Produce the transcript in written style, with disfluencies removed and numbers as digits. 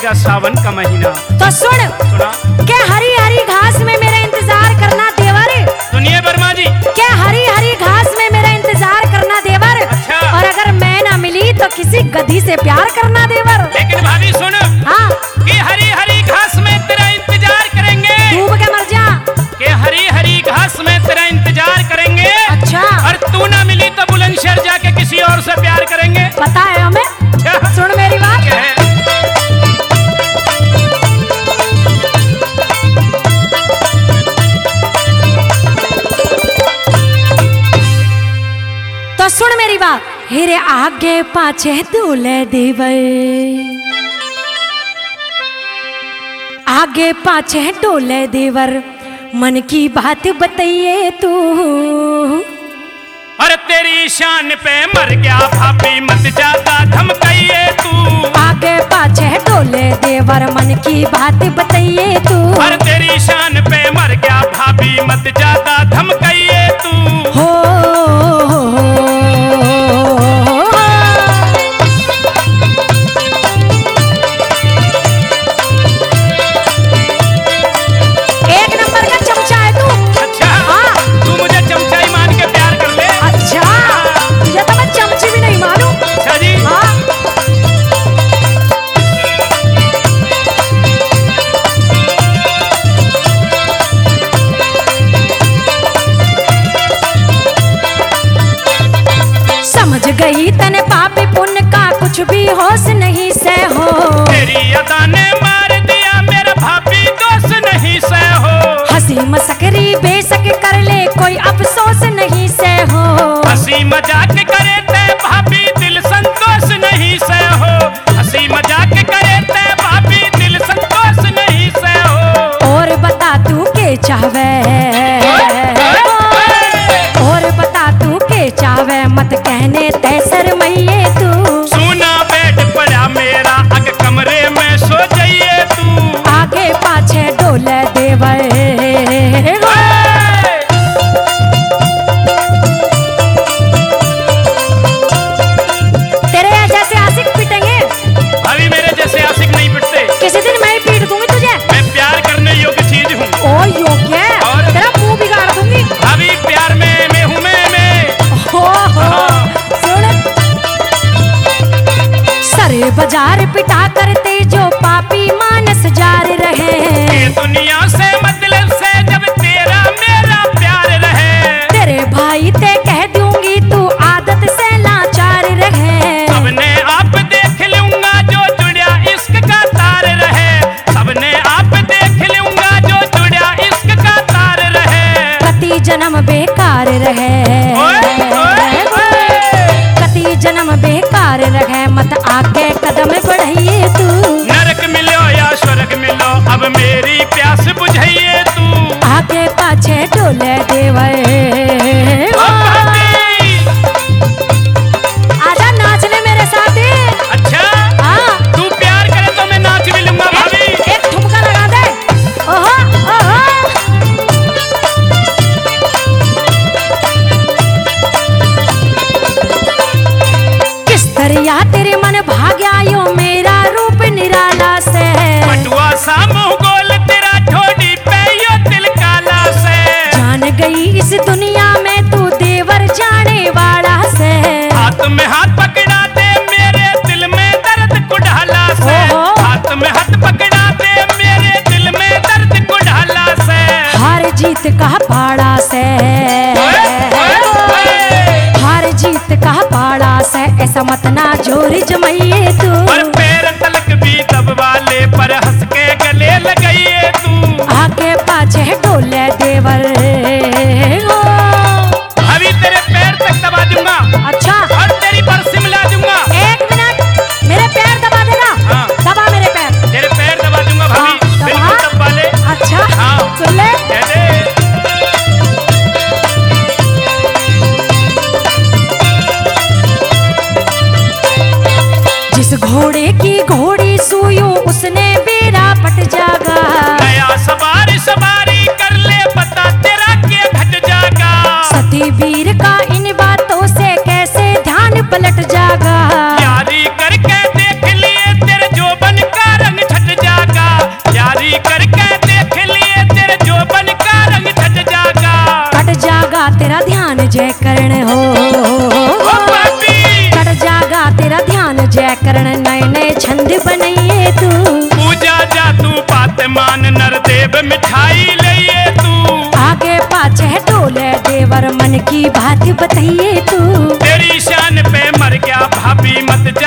गया सावन का महीना। तो सुन सुना के हरी हरी घास में मेरा इंतजार करना देवर। सुनिए वर्मा जी। के हरी हरी घास में मेरा इंतजार करना देवर। अच्छा। और अगर मैं ना मिली तो किसी गधी से प्यार करना देवर। लेकिन भाभी सुन, हाँ कि हरी हरी घास में तेरा इंतजार करेंगे। डूब के मर जा। कि हरी हरी घास में तेरा इंतजार करेंगे। अच्छा। और तू ना मिली तो बुलंदशहर जाके किसी और से प्यार करेंगे। पता है हमें। अच्छा। सुन मेरी बात। क्या है? तो सुन मेरी बात। हेरे आगे पाछे दूल्हे देवर, आगे पाछे डोले देवर, मन की बात बताइए तू। और तेरी शान पे मर गया भाभी, मत ज्यादा धमकाइए तू। आगे पाछे डोले देवर, मन की बात बताइए तू। और तेरी शान पे मर गया भाभी, मत ज्यादा धमकाइए तू। हो एक नंबर का चमचा है तू। अच्छा। हाँ। तू मुझे चमचाई मान के प्यार कर ले। अच्छा, तुझे तो मैं चमची भी नहीं मालूम। अच्छा जी। हाँ। समझ गई तने पापी पुण्य का कुछ भी होश नहीं से हो। तेरी अदा ने मार दिया मेरा भाभी, दोष नहीं से हो। हंसी मसकरी बेशक कर ले, कोई अफसोस नहीं से हो। हंसी मजाक करे ते भाभी, दिल संतोष नहीं से हो। हंसी मजाक करे ते भाभी, दिल संतोष नहीं से हो। और बता तू के चाहवे, और बता तू के चाहवे, मत कहने ते शर्माइए तू। सुना बेड पड़ा मेरा, अग कमरे में सो जाइए तू। आगे पाछे डोले देवर, तेरे जैसे आशिक पिटेंगे। अभी मेरे जैसे आशिक नहीं पिटते। किसी दिन मैं ही पीट दूंगी तुझे। मैं प्यार करने योग्य चीज हूँ। ओ योग्य, और? तेरा मुंह बिगाड़ दूंगी। अभी प्यार में मैं हूँ मैं। हो सुन, सरे बाजार पिटा करते जो पापी मानस जार रहे। ये दुनिया से मतलब से जब तेरा मेरा प्यार रहे। तेरे भाई ते कह दूंगी तू आदत से लाचार रहे। सबने आप देख लूंगा जो जुड़ा इश्क का तार रहे। सबने आप देख लूंगा जो जुड़ा इश्क का तार रहे। कति जन्म बेकार रहे, कति जन्म बेकार रहे, मत आगे कदम बढ़ाइए तू। नरक मिलो या स्वर्ग मिलो, अब मेरी प्यास बुझाइए तू। आगे पाछे डोले देवर, ओ भाभी। आजा नाचने मेरे साथ। अच्छा। हाँ। तू प्यार करे तो मैं नाच भी लूंगा भाभी। एक ठुमका लगा दे। ओहो ओहो। किस दरिया तेरे मन भाग्या यो मेरा रूप निराला से। पटुआ सा मुंह गोल तेरा, ठोड़ी पे यो तिल काला से। जान गई इस दुनिया में तू देवर जाने वाला से। हाथ में हाथ पकड़ा दे मेरे दिल में दर्द को ढाला से। ओहो। हाथ में हाथ पकड़ा दे मेरे दिल में दर्द को ढाला से। हार जीत का पाड़ा से, हार जीत का पाड़ा से, ऐसा मत ना जोर जमाइए तू। और पैर तलक भी दबवा ले, पर हंस के गले लगाइए तू। आगे पाछे डोले देवर, अभी तेरे पैर तक दबा दूंगा। अच्छा। और तेरी बरसी मिला दूंगा। एक मिनट, मेरे पैर दबा देना। हाँ। दबा मेरे पैर। तेरे पैर दबा दूंगा भाभी। हाँ, दबा। बिल्कुल दबा ले। अच्छा। हाँ। सुन ले। कह दे। जिस घोड़े की घोड़ी सुयो उसने बेड़ा पट जागा। नया सवारी सवारी कर ले, बता तेरा क्या घट जागा। सती वीर का इन बातों से कैसे ध्यान पलट जागा। यारी करके देख लिए तेरे जोबन का रंग छट मान जय करण नए नए छंद बनइए तू। पूजा जा तू बात मान नरदेव मिठाई लइए तू। आगे पाछे डोले देवर मन की बात बताइए तू। तेरी शान पे मर गया भाभी मत